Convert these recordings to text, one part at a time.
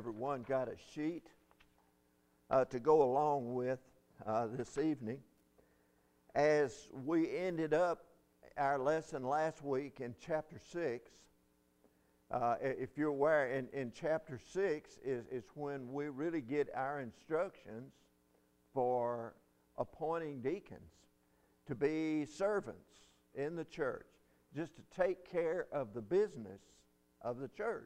everyone got a sheet to go along with this evening. As we ended up our lesson last week in chapter 6, if you're aware, in chapter 6 is when we really get our instructions for appointing deacons to be servants in the church, just to take care of the business of the church.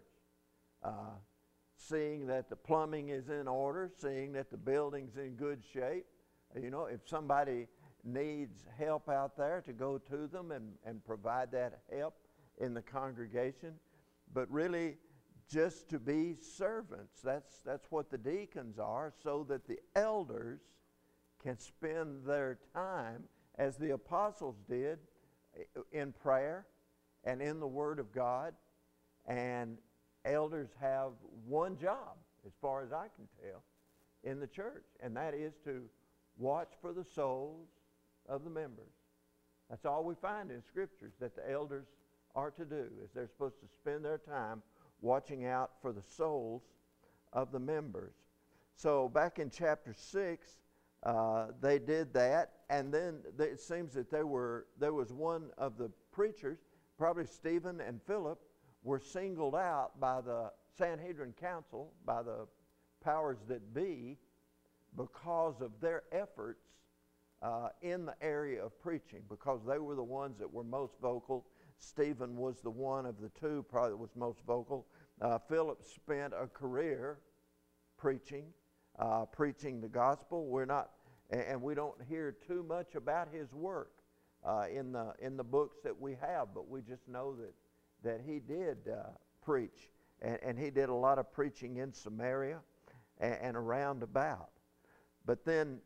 Seeing that the plumbing is in order, seeing that the building's in good shape. You know, if somebody needs help out there, to go to them and provide that help in the congregation. But really, just to be servants. That's what the deacons are, so that the elders can spend their time, as the apostles did, in prayer and in the Word of God. And elders have one job, as far as I can tell, in the church, and that is to watch for the souls of the members. That's all we find in Scriptures that the elders are to do, is they're supposed to spend their time watching out for the souls of the members. So back in chapter 6, they did that, and then it seems that there was one of the preachers, probably Stephen and Philip, were singled out by the Sanhedrin Council, by the powers that be, because of their efforts in the area of preaching, because they were the ones that were most vocal. Stephen was the one of the two probably that was most vocal. Philip spent a career preaching the gospel. We don't hear too much about his work in the books that we have, but we just know that he did preach, and he did a lot of preaching in Samaria and around about. But then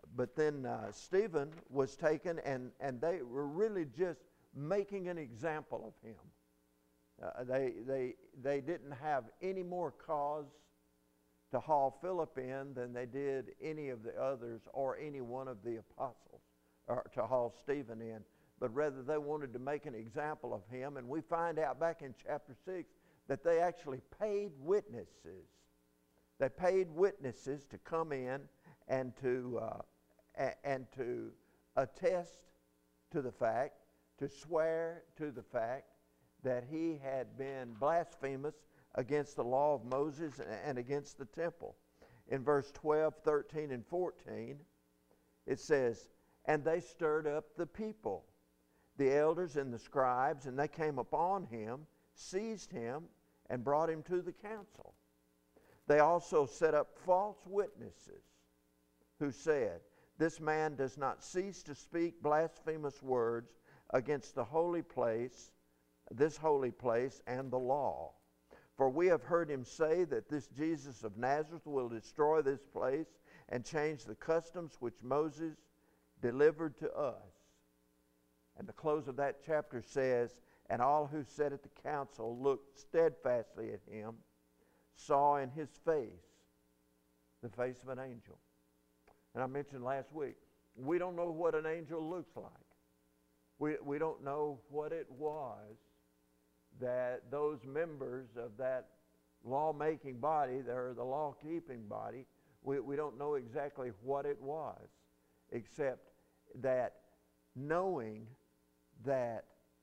Stephen was taken, and they were really just making an example of him. They didn't have any more cause to haul Philip in than they did any of the others or any one of the apostles, or to haul Stephen in. But rather they wanted to make an example of him. And we find out back in chapter 6 that they actually paid witnesses. They paid witnesses to come in and to attest to the fact, to swear to the fact that he had been blasphemous against the law of Moses and against the temple. In verse 12, 13, and 14, it says, "And they stirred up the people, the elders and the scribes, and they came upon him, seized him, and brought him to the council. They also set up false witnesses who said, 'This man does not cease to speak blasphemous words against the holy place, this holy place and the law. For we have heard him say that this Jesus of Nazareth will destroy this place and change the customs which Moses delivered to us.'" And the close of that chapter says, "And all who sat at the council looked steadfastly at him, saw in his face the face of an angel." And I mentioned last week, we don't know what an angel looks like. We don't know what it was that those members of that law-making body, or the law-keeping body, we don't know exactly what it was, except that knowing that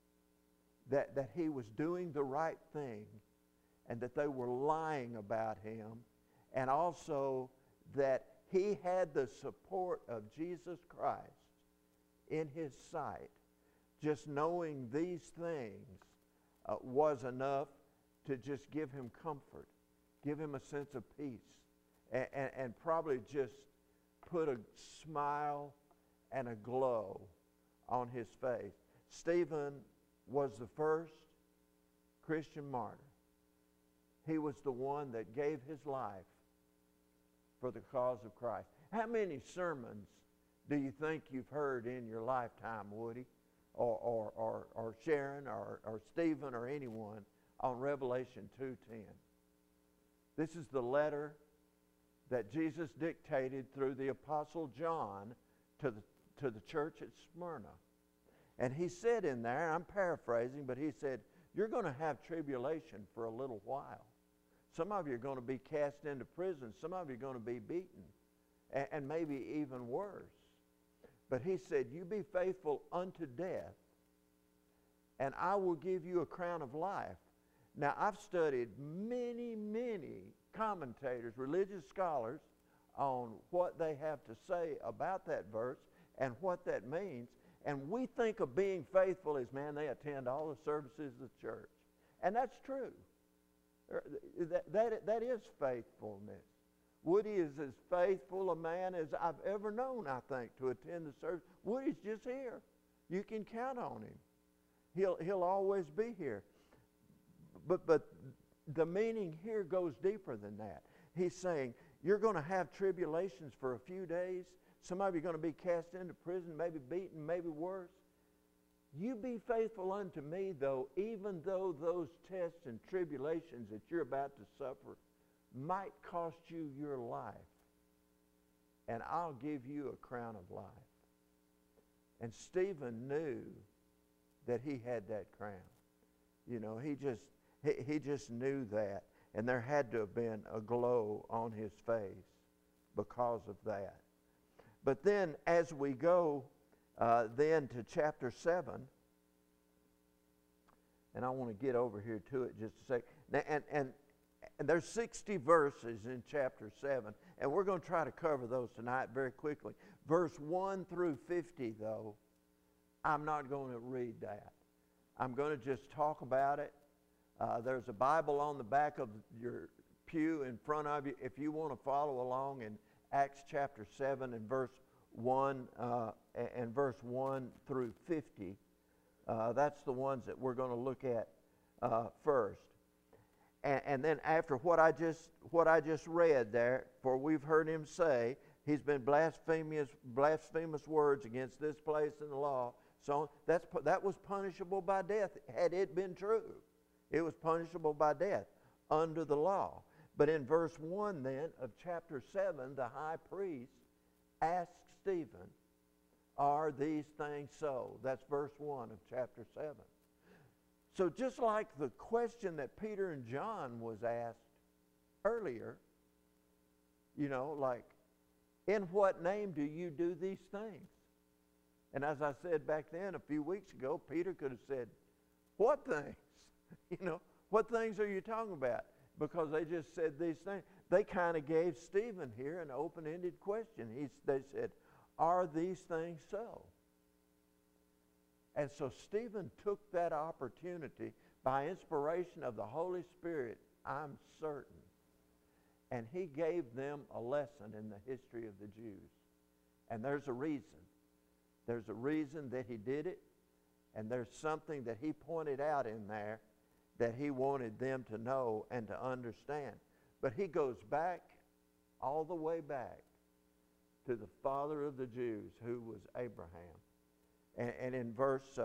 he was doing the right thing, and that they were lying about him, and also that he had the support of Jesus Christ in his sight. Just knowing these things was enough to just give him comfort, give him a sense of peace, and probably just put a smile and a glow on his face. Stephen was the first Christian martyr. He was the one that gave his life for the cause of Christ. How many sermons do you think you've heard in your lifetime, Woody, or Sharon, or Stephen, or anyone, on Revelation 2:10? This is the letter that Jesus dictated through the Apostle John to the church at Smyrna. And he said in there, I'm paraphrasing, but he said, "You're going to have tribulation for a little while. Some of you are going to be cast into prison. Some of you are going to be beaten, and maybe even worse. But he said, you be faithful unto death, and I will give you a crown of life. Now, I've studied many commentators, religious scholars, on what they have to say about that verse and what that means. And we think of being faithful as, man, they attend all the services of the church. And that's true. That is faithfulness. Woody is as faithful a man as I've ever known, I think, to attend the service. Woody's just here. You can count on him. He'll always be here. But the meaning here goes deeper than that. He's saying, you're going to have tribulations for a few days. Some of you are going to be cast into prison, maybe beaten, maybe worse. You be faithful unto me, though, even though those tests and tribulations that you're about to suffer might cost you your life. And I'll give you a crown of life. And Stephen knew that he had that crown. You know, he just knew that. And there had to have been a glow on his face because of that. But then as we go then to chapter 7, and I want to get over here to it just a second. And there's 60 verses in chapter 7, and we're going to try to cover those tonight very quickly. Verse 1 through 50, though, I'm not going to read that. I'm going to just talk about it. There's a Bible on the back of your pew in front of you. If you want to follow along in Acts chapter 7 and verse 1 and verse 1 through 50, that's the ones that we're going to look at first. And then after what I just read there, for we've heard him say, he's been blasphemous words against this place and the law. So that was punishable by death had it been true. It was punishable by death under the law. But in verse 1 then of chapter 7, the high priest asked Stephen, are these things so? That's verse 1 of chapter 7. So just like the question that Peter and John was asked earlier, you know, like, in what name do you do these things? And as I said back then a few weeks ago, Peter could have said, what things? You know, what things are you talking about? Because they just said these things. They kind of gave Stephen here an open-ended question. They said, are these things so? And so Stephen took that opportunity by inspiration of the Holy Spirit, I'm certain. And he gave them a lesson in the history of the Jews. And there's a reason. There's a reason that he did it. And there's something that he pointed out in there that he wanted them to know and to understand. But he goes back, all the way back, to the father of the Jews, who was Abraham. And in verses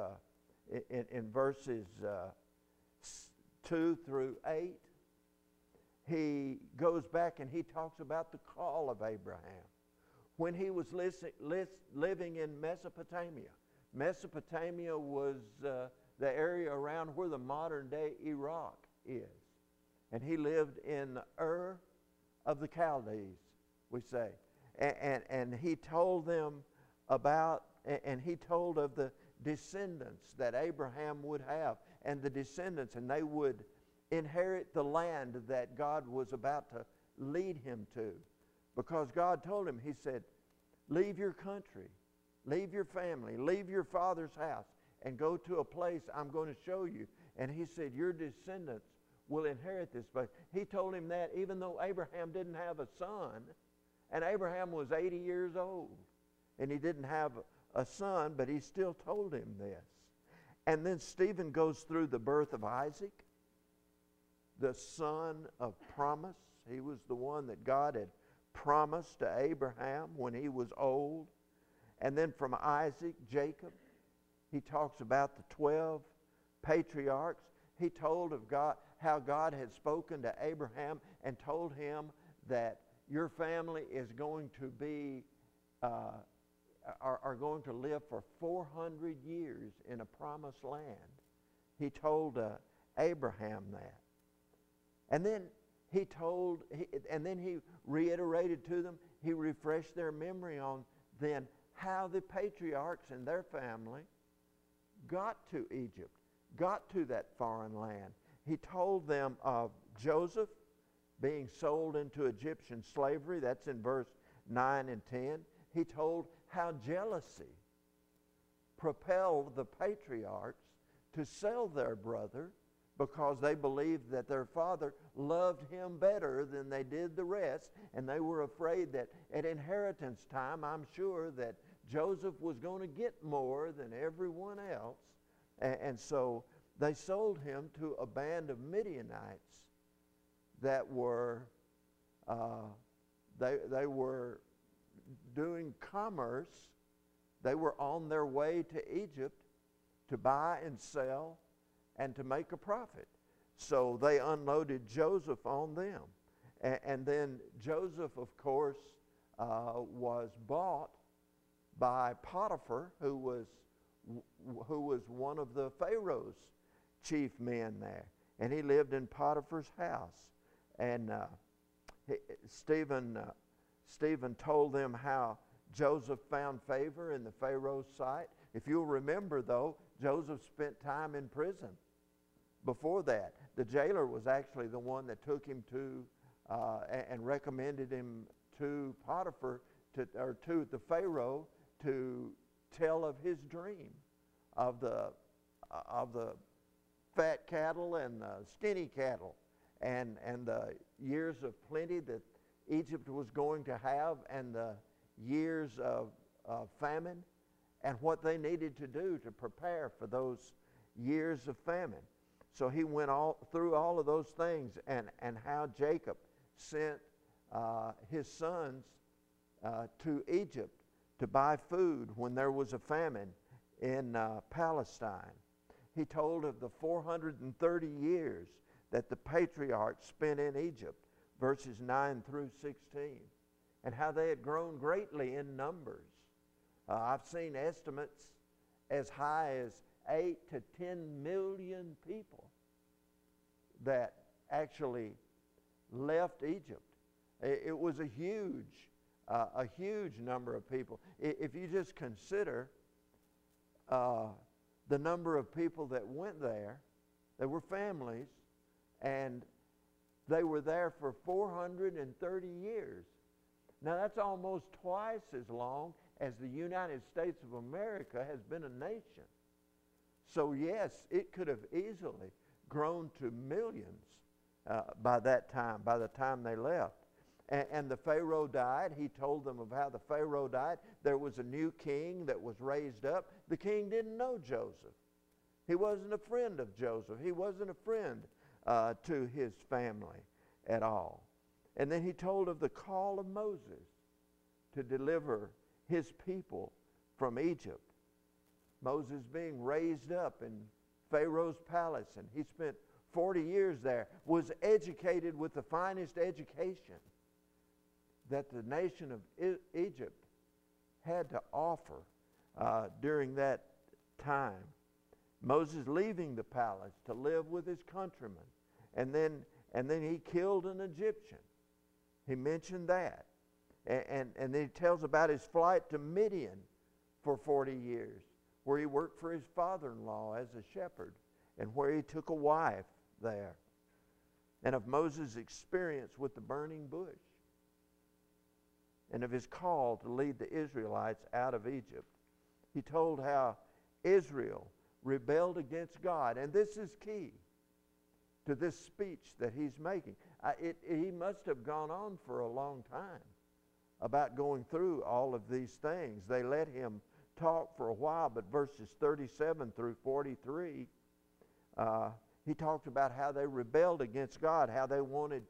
2 through 8, he goes back and he talks about the call of Abraham. When he was living in Mesopotamia. Mesopotamia was the area around where the modern-day Iraq is. And he lived in Ur of the Chaldees, we say. And he told them about, and he told of the descendants that Abraham would have, and the descendants, and they would inherit the land that God was about to lead him to. Because God told him, he said, leave your country, leave your family, leave your father's house, and go to a place I'm going to show you. And he said, your descendants will inherit this place. He told him that even though Abraham didn't have a son, and Abraham was 80 years old, and he didn't have a son, but he still told him this. And then Stephen goes through the birth of Isaac, the son of promise. He was the one that God had promised to Abraham when he was old. And then from Isaac, Jacob. He talks about the 12 patriarchs. He told of God, how God had spoken to Abraham and told him that your family is going to be, are going to live for 400 years in a promised land. He told Abraham that. And then and then he reiterated to them, he refreshed their memory on then how the patriarchs and their family got to Egypt, got to that foreign land. He told them of Joseph being sold into Egyptian slavery. That's in verse 9 and 10. He told how jealousy propelled the patriarchs to sell their brother because they believed that their father loved him better than they did the rest, and they were afraid that at inheritance time, I'm sure that Joseph was going to get more than everyone else, and so they sold him to a band of Midianites that were they were doing commerce. They were on their way to Egypt to buy and sell and to make a profit. So they unloaded Joseph on them. And then Joseph, of course, was bought by Potiphar, who was one of the Pharaoh's chief men there. And he lived in Potiphar's house. And Stephen told them how Joseph found favor in the Pharaoh's sight. If you'll remember, though, Joseph spent time in prison before that. The jailer was actually the one that took him to and recommended him to Potiphar, to the Pharaoh, to tell of his dream of the fat cattle and the skinny cattle, and the years of plenty that Egypt was going to have, and the years of famine, and what they needed to do to prepare for those years of famine. So he went through all of those things, and how Jacob sent his sons to Egypt to buy food when there was a famine in Palestine. He told of the 430 years that the patriarchs spent in Egypt, verses 9 through 16, and how they had grown greatly in numbers. I've seen estimates as high as 8 to 10 million people that actually left Egypt. It was a huge number of people. If you just consider the number of people that went there, they were families, and they were there for 430 years. Now that's almost twice as long as the United States of America has been a nation. So yes, it could have easily grown to millions by that time, by the time they left. And the Pharaoh died. He told them of how the Pharaoh died. There was a new king that was raised up. The king didn't know Joseph. He wasn't a friend of Joseph. He wasn't a friend to his family at all. And then he told of the call of Moses to deliver his people from Egypt. Moses being raised up in Pharaoh's palace, and he spent 40 years there, was educated with the finest education that the nation of Egypt had to offer during that time. Moses leaving the palace to live with his countrymen, and then he killed an Egyptian. He mentioned that. And then he tells about his flight to Midian for 40 years, where he worked for his father-in-law as a shepherd, and where he took a wife there. And of Moses' experience with the burning bush, and of his call to lead the Israelites out of Egypt. He told how Israel rebelled against God. And this is key to this speech that he's making. He must have gone on for a long time about going through all of these things. They let him talk for a while, but verses 37 through 43, he talked about how they rebelled against God, how they wanted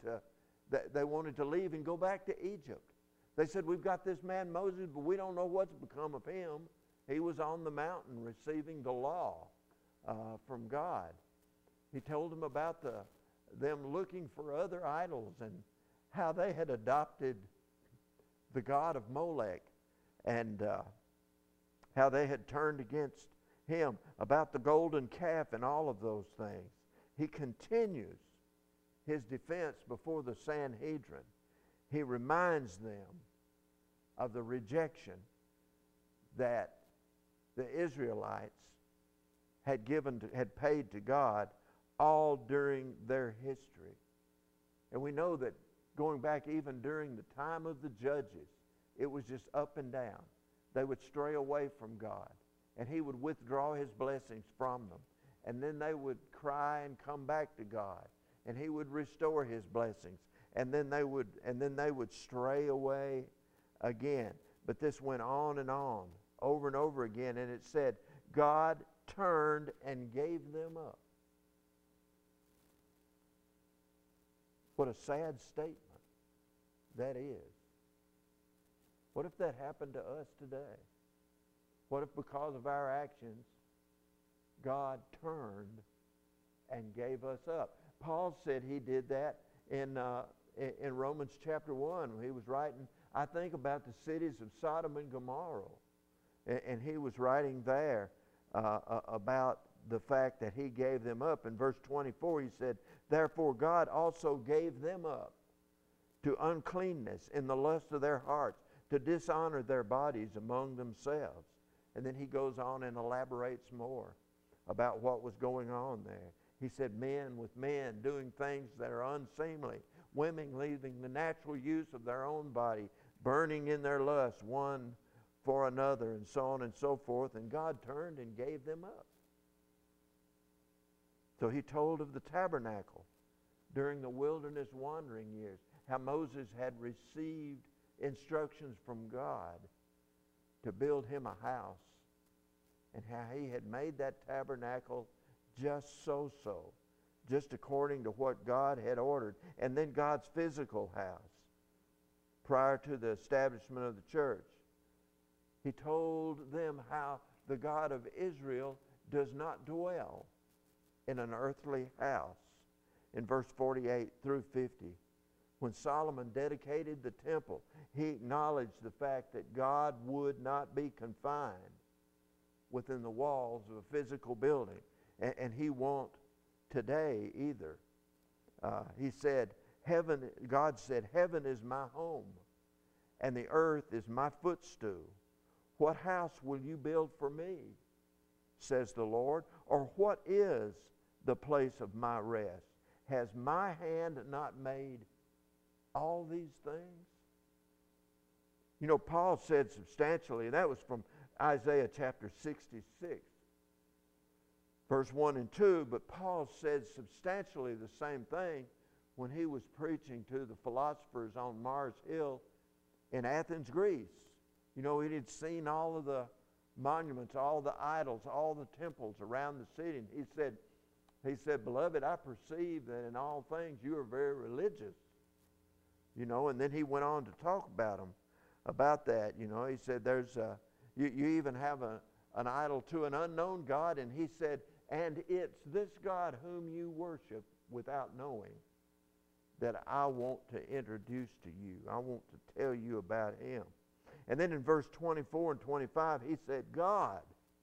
to leave and go back to Egypt. They said, we've got this man Moses, but we don't know what's become of him. He was on the mountain receiving the law from God. He told them about them looking for other idols and how they had adopted the god of Molech, and how they had turned against him, about the golden calf and all of those things. He continues his defense before the Sanhedrin, he reminds them of the rejection that the Israelites had paid to God all during their history. And we know that going back even during the time of the judges, it was just up and down. They would stray away from God, and he would withdraw his blessings from them. And then they would cry and come back to God, and he would restore his blessings. And then they would stray away again. But this went on and on, over and over again, and it said, God turned and gave them up. What a sad statement that is. What if that happened to us today? What if because of our actions, God turned and gave us up? Paul said he did that in Romans chapter 1. He was writing, I think, about the cities of Sodom and Gomorrah. And he was writing there about the fact that he gave them up. In verse 24 he said, therefore God also gave them up to uncleanness in the lust of their hearts, to dishonor their bodies among themselves. And then he goes on and elaborates more about what was going on there. He said, men with men doing things that are unseemly, women leaving the natural use of their own body, burning in their lust one for another, and so on and so forth. And God turned and gave them up. So he told of the tabernacle during the wilderness wandering years, how Moses had received instructions from God to build him a house, and how he had made that tabernacle just so, just according to what God had ordered. And then God's physical house prior to the establishment of the church. He told them how the God of Israel does not dwell in an earthly house. In verse 48 through 50, when Solomon dedicated the temple, he acknowledged the fact that God would not be confined within the walls of a physical building. And he won't today either. He said, God said, heaven is my home, and the earth is my footstool. What house will you build for me, says the Lord? Or what is the place of my rest? Has my hand not made all these things? You know, Paul said substantially, and that was from Isaiah chapter 66, verse 1 and 2, but Paul said substantially the same thing when he was preaching to the philosophers on Mars Hill in Athens, Greece. You know, he had seen all of the monuments, all the idols, all the temples around the city. And he said, beloved, I perceive that in all things you are very religious. You know, and then he went on to talk about that. You know, he said, you even have an idol to an unknown God. And he said, and it's this God whom you worship without knowing that I want to introduce to you. I want to tell you about him. And then in verse 24 and 25, he said, God,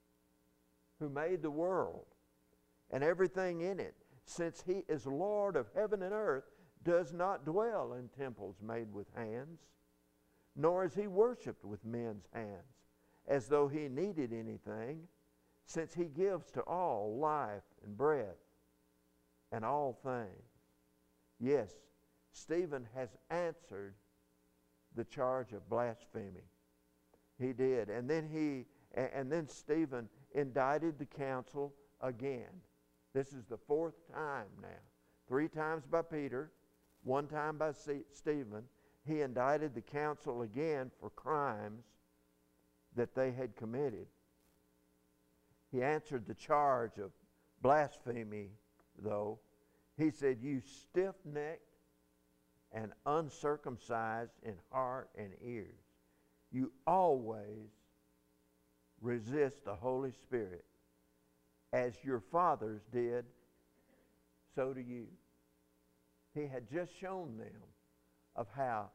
who made the world and everything in it, since he is Lord of heaven and earth, does not dwell in temples made with hands, nor is he worshipped with men's hands, as though he needed anything, since he gives to all life and breath and all things. Yes, Stephen has answered the charge of blasphemy. He did. And then Stephen indicted the council again. This is the fourth time now. 3 times by Peter, 1 time by Stephen. He indicted the council again for crimes that they had committed. He answered the charge of blasphemy, though. He said, you stiff-necked and uncircumcised in heart and ears, you always resist the Holy Spirit. As your fathers did, so do you. He had just shown them of how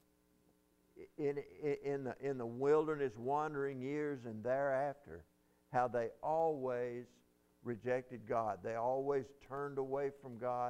in the wilderness wandering years and thereafter, how they always rejected God. They always turned away from God.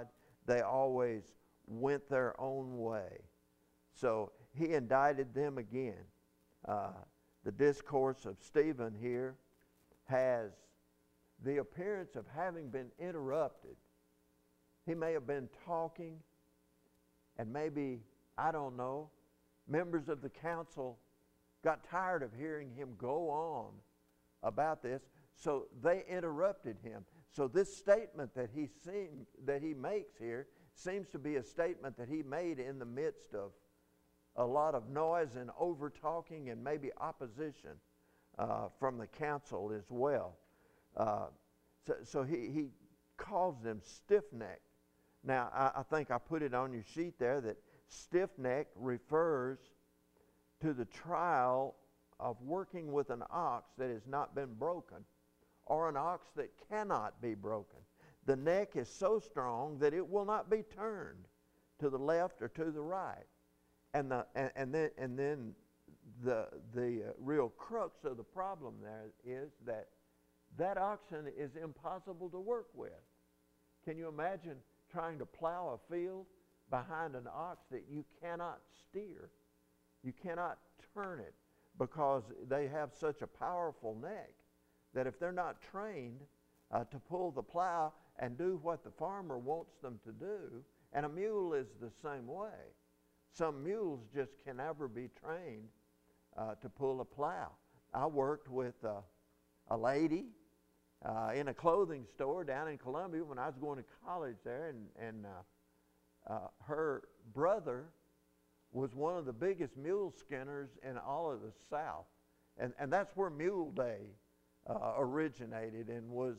they always went their own way. So he indicted them again. The discourse of Stephen here has the appearance of having been interrupted. He may have been talking, and maybe, I don't know, members of the council got tired of hearing him go on about this, so they interrupted him. So this statement that he makes here seems to be a statement that he made in the midst of a lot of noise and over-talking and maybe opposition from the council as well. So he calls them stiff-necked. Now, I think I put it on your sheet there that stiff-necked refers to the trial of working with an ox that has not been broken, or an ox that cannot be broken. The neck is so strong that it will not be turned to the left or to the right. And then the real crux of the problem there is that oxen is impossible to work with. Can you imagine trying to plow a field behind an ox that you cannot steer? You cannot turn it because they have such a powerful neck that if they're not trained to pull the plow and do what the farmer wants them to do, and a mule is the same way. Some mules just can never be trained to pull a plow. I worked with a lady in a clothing store down in Columbia when I was going to college there, and her brother was one of the biggest mule skinners in all of the South. And that's where Mule Day originated and was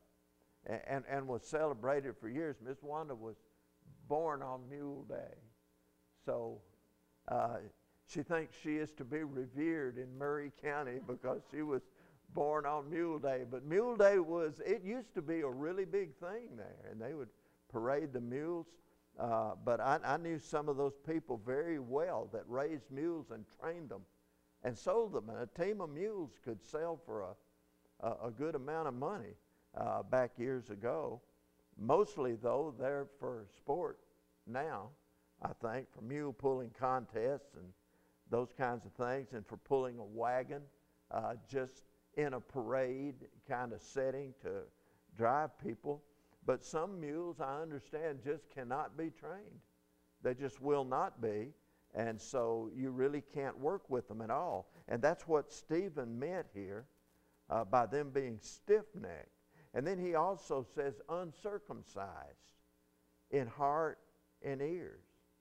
celebrated for years. Miss Wanda was born on Mule Day. So she thinks she is to be revered in Murray County because she was born on Mule Day. But Mule Day it used to be a really big thing there, and they would parade the mules. But I knew some of those people very well that raised mules and trained them and sold them. And a team of mules could sell for a good amount of money back years ago. Mostly, though, they're for sport now, I think, for mule pulling contests and those kinds of things, and for pulling a wagon just in a parade kind of setting to drive people. But some mules, I understand, just cannot be trained. They just will not be, and so you really can't work with them at all. And that's what Stephen meant here by them being stiff-necked. And then he also says uncircumcised in heart and ears.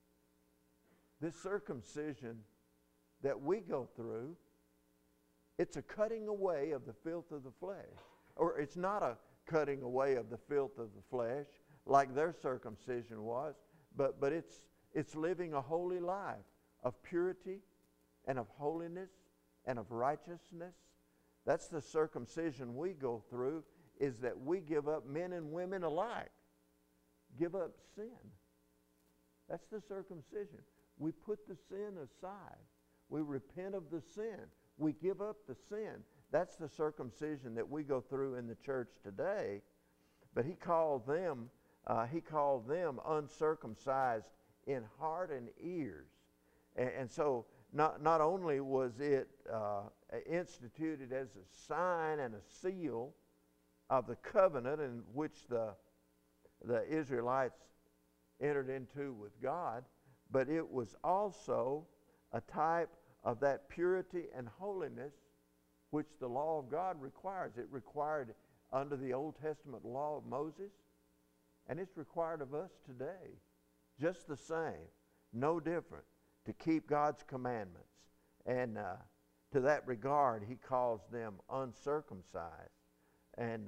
This circumcision that we go through, it's a cutting away of the filth of the flesh. Or it's not a cutting away of the filth of the flesh like their circumcision was, but it's living a holy life of purity and of holiness and of righteousness. That's the circumcision we go through, is that we give up, men and women alike, give up sin. That's the circumcision. We put the sin aside. We repent of the sin. We give up the sin. That's the circumcision that we go through in the church today. But he called them uncircumcised in heart and ears. And so not only was it instituted as a sign and a seal of the covenant in which the Israelites entered into with God, but it was also a type of that purity and holiness which the law of God requires. It required under the Old Testament law of Moses, and it's required of us today. Just the same, no different, to keep God's commandments. And to that regard, he calls them uncircumcised. And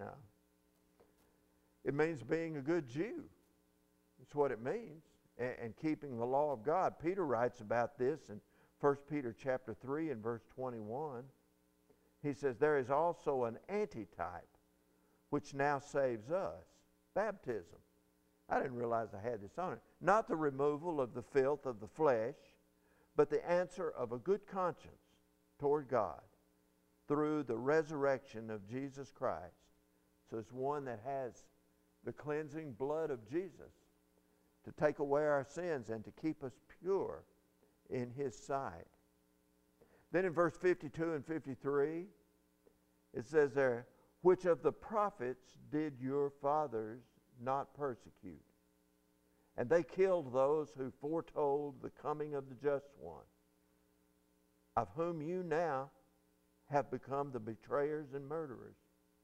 it means being a good Jew. That's what it means, and keeping the law of God. Peter writes about this in 1 Peter chapter 3 and verse 21. He says, there is also an antitype which now saves us, baptism. I didn't realize I had this on it. Not the removal of the filth of the flesh, but the answer of a good conscience toward God through the resurrection of Jesus Christ. So it's one that has the cleansing blood of Jesus. to take away our sins and to keep us pure in His sight. Then in verse 52 and 53, it says there, which of the prophets did your fathers not persecute? And they killed those who foretold the coming of the just one, of whom you now have become the betrayers and murderers.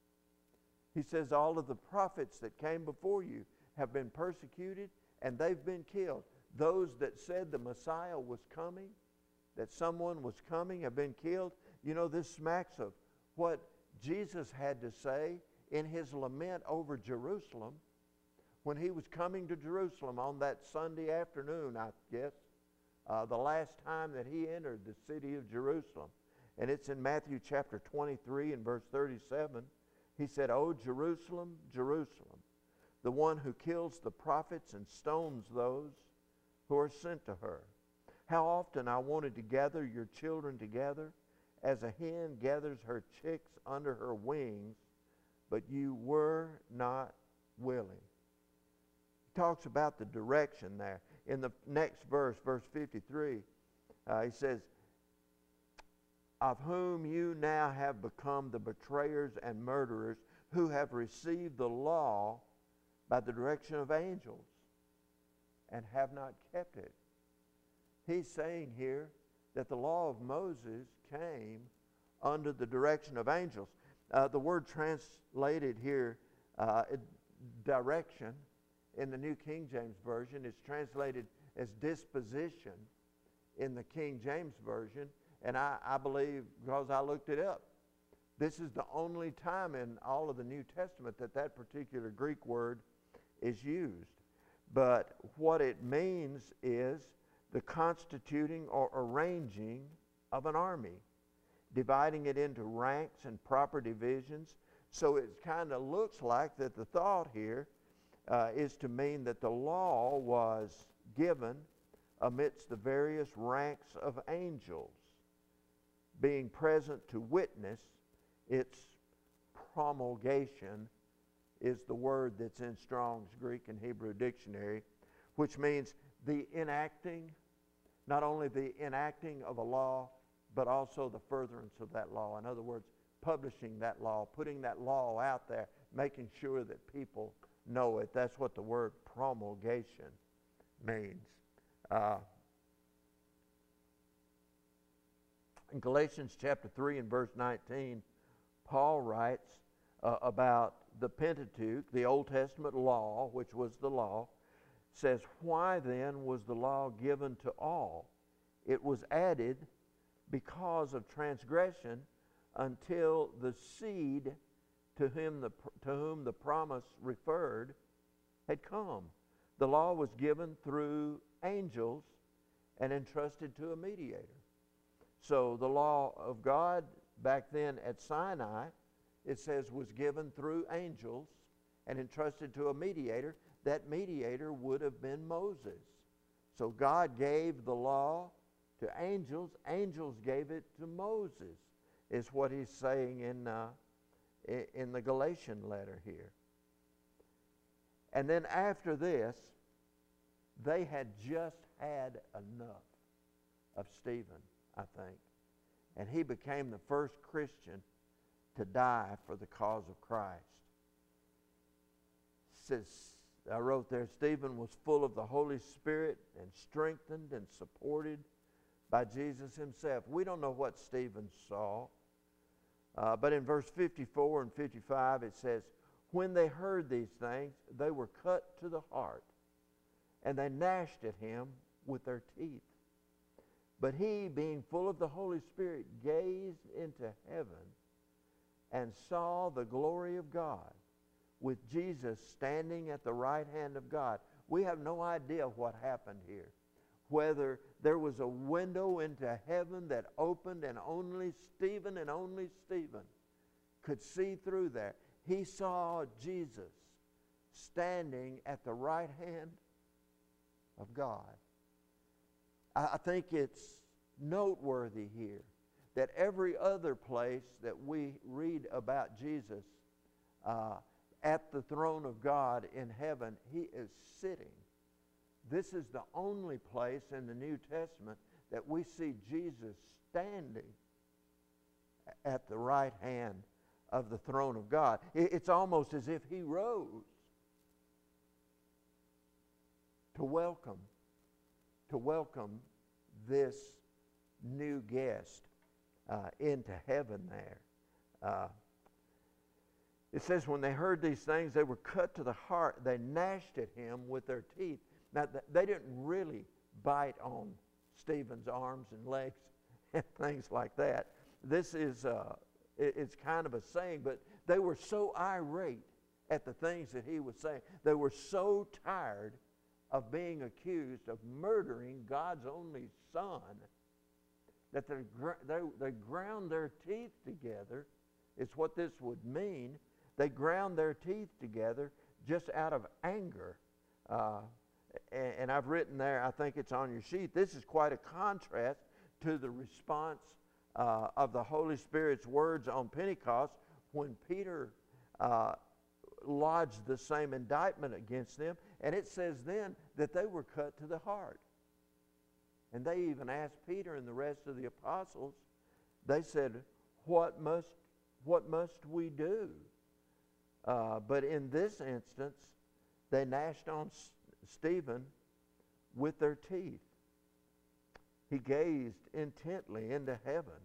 He says all of the prophets that came before you have been persecuted and they've been killed. Those that said the Messiah was coming, that someone was coming, have been killed. You know, this smacks of what Jesus had to say in His lament over Jerusalem when He was coming to Jerusalem on that Sunday afternoon, I guess, the last time that He entered the city of Jerusalem. And it's in Matthew chapter 23 and verse 37. He said, "O Jerusalem, Jerusalem, the one who kills the prophets and stones those who are sent to her. How often I wanted to gather your children together as a hen gathers her chicks under her wings, but you were not willing." He talks about the direction there. In the next verse, verse 53, he says, of whom you now have become the betrayers and murderers, who have received the law by the direction of angels and have not kept it. He's saying here that the law of Moses came under the direction of angels. The word translated here, direction, in the New King James Version is translated as disposition in the King James Version. And I believe, because I looked it up, this is the only time in all of the New Testament that that particular Greek word is used. But what it means is the constituting or arranging of an army, dividing it into ranks and proper divisions. So it kind of looks like that the thought here is to mean that the law was given amidst the various ranks of angels, being present to witness its promulgation is the word that's in Strong's Greek and Hebrew dictionary, which means the enacting, not only the enacting of a law, but also the furtherance of that law. In other words, publishing that law, putting that law out there, making sure that people know it. That's what the word promulgation means. In Galatians chapter 3 and verse 19, Paul writes about the Pentateuch, the Old Testament law, which was the law, says, why then was the law given to all? It was added because of transgression until the seed to whom the promise referred had come. The law was given through angels and entrusted to a mediator. So the law of God back then at Sinai, it says, was given through angels and entrusted to a mediator. That mediator would have been Moses. So God gave the law to angels. Angels gave it to Moses, is what he's saying in the Galatian letter here. And then after this, they had just had enough of Stephen, I think. And he became the first Christian to die for the cause of Christ. Says, I wrote there, Stephen was full of the Holy Spirit and strengthened and supported by Jesus himself. We don't know what Stephen saw, but in verse 54 and 55 it says, when they heard these things, they were cut to the heart, and they gnashed at him with their teeth. But he, being full of the Holy Spirit, gazed into heaven and saw the glory of God, with Jesus standing at the right hand of God. We have no idea what happened here. Whether there was a window into heaven that opened and only Stephen could see through there. He saw Jesus standing at the right hand of God. I think it's noteworthy here that every other place that we read about Jesus at the throne of God in heaven, he is sitting this is the only place in the New Testament that we see Jesus standing at the right hand of the throne of God. It's almost as if he rose to welcome this new guest into heaven there. It says, when they heard these things, they were cut to the heart. They gnashed at him with their teeth. Now, they didn't really bite on Stephen's arms and legs and things like that. This is, it's kind of a saying, but they were so irate at the things that he was saying. They were so tired of being accused of murdering God's only son that they ground their teeth together. It's what this would mean. They ground their teeth together just out of anger. And I've written there, I think it's on your sheet, this is quite a contrast to the response of the Holy Spirit's words on Pentecost when Peter lodged the same indictment against them. And it says then that they were cut to the heart. And they even asked Peter and the rest of the apostles, they said, what must we do? But in this instance, they gnashed on Stephen with their teeth. He gazed intently into heaven,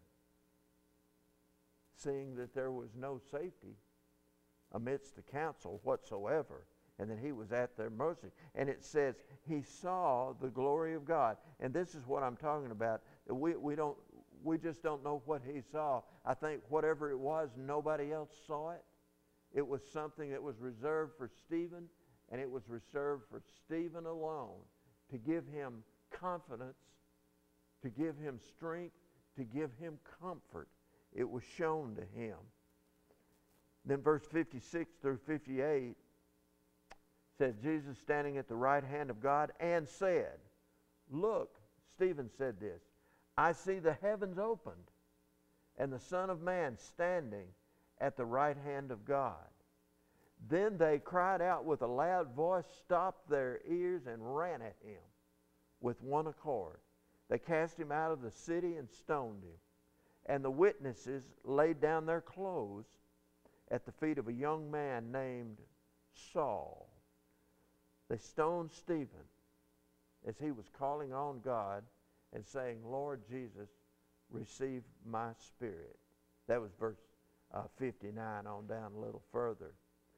seeing that there was no safety amidst the council whatsoever, and that he was at their mercy. And it says he saw the glory of God. And this is what I'm talking about. We just don't know what he saw. I think whatever it was, nobody else saw it. It was something that was reserved for Stephen, and it was reserved for Stephen alone, to give him confidence, to give him strength, to give him comfort. It was shown to him. Then verse 56 through 58 says, Jesus standing at the right hand of God and said, look, Stephen said this, I see the heavens opened and the Son of Man standing at the right hand of God. Then they cried out with a loud voice, stopped their ears, and ran at him with one accord. They cast him out of the city and stoned him. And the witnesses laid down their clothes at the feet of a young man named Saul. They stoned Stephen as he was calling on God and saying, Lord Jesus, receive my spirit. That was verse 59 on down a little further.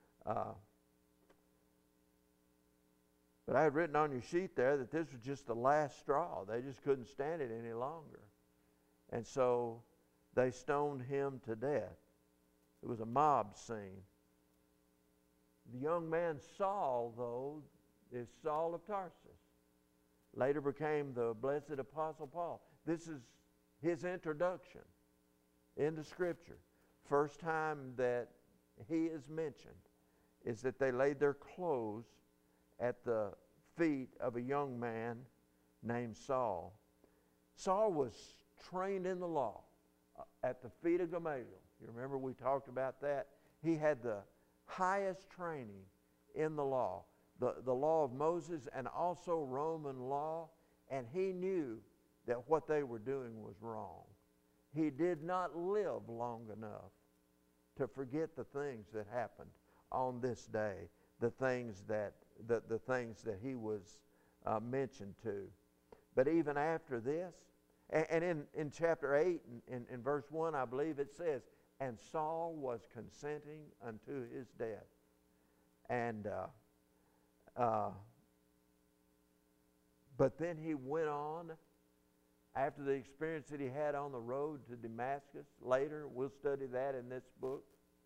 But I had written on your sheet there that this was just the last straw. They just couldn't stand it any longer. And so they stoned him to death. It was a mob scene. The young man Saul, though, is Saul of Tarsus. Later became the blessed Apostle Paul. This is his introduction into Scripture. First time that he is mentioned is that they laid their clothes at the feet of a young man named Saul. Saul was trained in the law at the feet of Gamaliel. You remember we talked about that? He had the highest training in the law, the law of Moses and also Roman law, and he knew that what they were doing was wrong. He did not live long enough to forget the things that happened on this day, the things that he was mentioned to. But even after this, and in chapter 8, in verse 1, I believe it says, and Saul was consenting unto his death. And but then he went on after the experience that he had on the road to Damascus. Later, we'll study that in this book.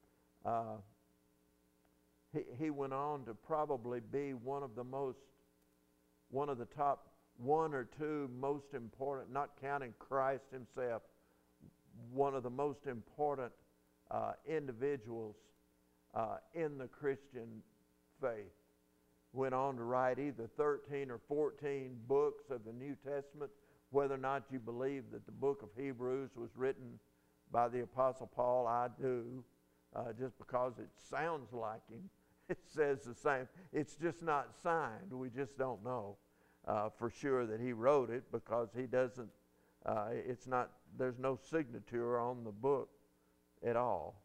He went on to probably be one of the top one or two most important, not counting Christ himself, one of the most important individuals in the Christian faith. Went on to write either 13 or 14 books of the New Testament. Whether or not you believe that the book of Hebrews was written by the Apostle Paul, I do, just because it sounds like him. It says the same. It's just not signed. We just don't know. for sure that he wrote it, because he doesn't, it's not, there's no signature on the book at all.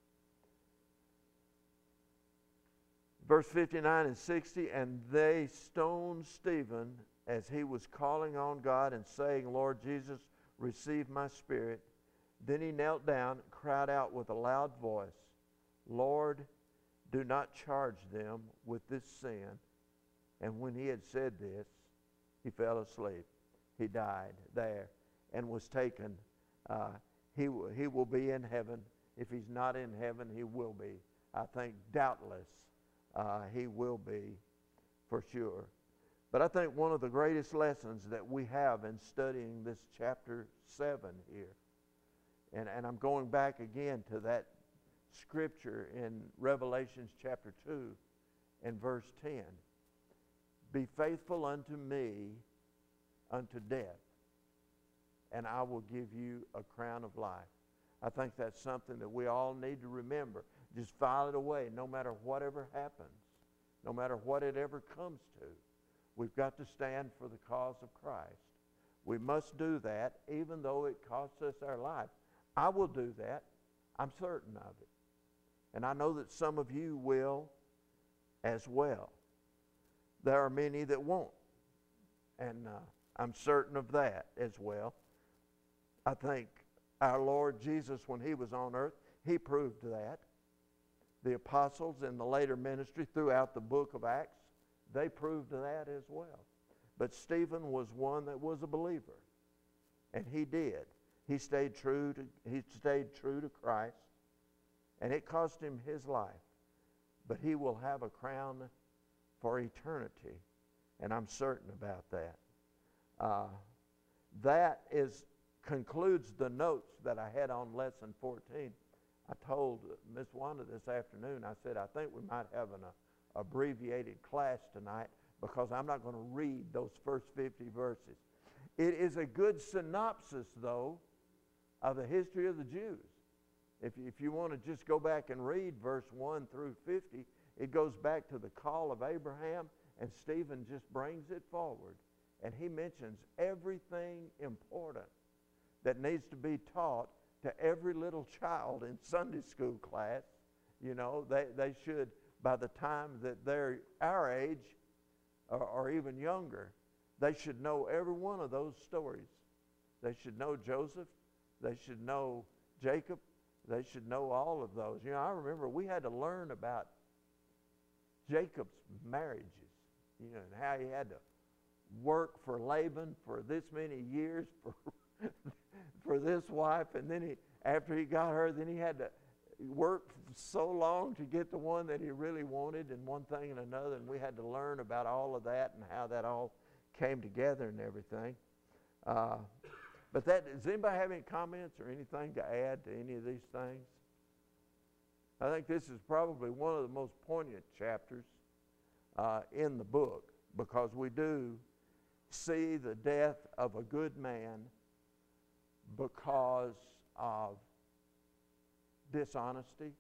Verse 59 and 60, and they stoned Stephen as he was calling on God and saying, Lord Jesus, receive my spirit. Then he knelt down and cried out with a loud voice, Lord, do not charge them with this sin. And when he had said this, he fell asleep. He died there and was taken. He will be in heaven. If he's not in heaven, he will be. I think doubtless he will be for sure. But I think one of the greatest lessons that we have in studying this chapter 7 here, and I'm going back again to that scripture in Revelations chapter 2 and verse 10. Be faithful unto me unto death, and I will give you a crown of life. I think that's something that we all need to remember. Just file it away no matter whatever happens, no matter what it ever comes to. We've got to stand for the cause of Christ. We must do that even though it costs us our life. I will do that. I'm certain of it. And I know that some of you will as well. There are many that won't. And I'm certain of that as well. I think our Lord Jesus, when he was on earth, he proved that. The apostles in the later ministry throughout the book of Acts, they proved that as well. But Stephen was one that was a believer. And he did. He stayed true to Christ. And it cost him his life. But he will have a crown for eternity. And I'm certain about that. That concludes the notes that I had on lesson 14. I told Miss Wanda this afternoon, I said, I think we might have an abbreviated class tonight, because I'm not going to read those first 50 verses. It is a good synopsis, though, of the history of the Jews. If you want to just go back and read verse 1 through 50, it goes back to the call of Abraham, and Stephen just brings it forward. And he mentions everything important that needs to be taught to every little child in Sunday school class. You know, they should, by the time that they're our age or even younger, they should know every one of those stories. They should know Joseph. They should know Jacob. They should know all of those. You know, I remember we had to learn about Jacob's marriages, you know, and how he had to work for Laban for this many years for this wife, and then after he got her, then he had to work so long to get the one that he really wanted, and one thing and another, and we had to learn about all of that and how that all came together and everything. But does anybody have any comments or anything to add to any of these things? I think this is probably one of the most poignant chapters in the book, because we do see the death of a good man because of dishonesty,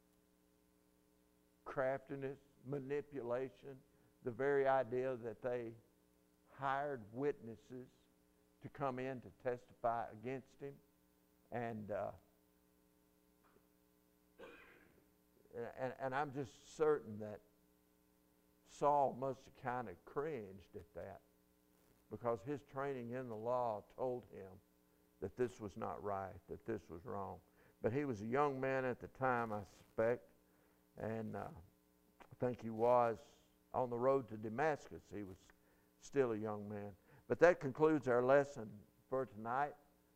craftiness, manipulation, the very idea that they hired witnesses to come in to testify against him. And I'm just certain that Saul must have kind of cringed at that, because his training in the law told him that this was not right, that this was wrong. But he was a young man at the time, I suspect, and I think he was on the road to Damascus. He was still a young man. But that concludes our lesson for tonight.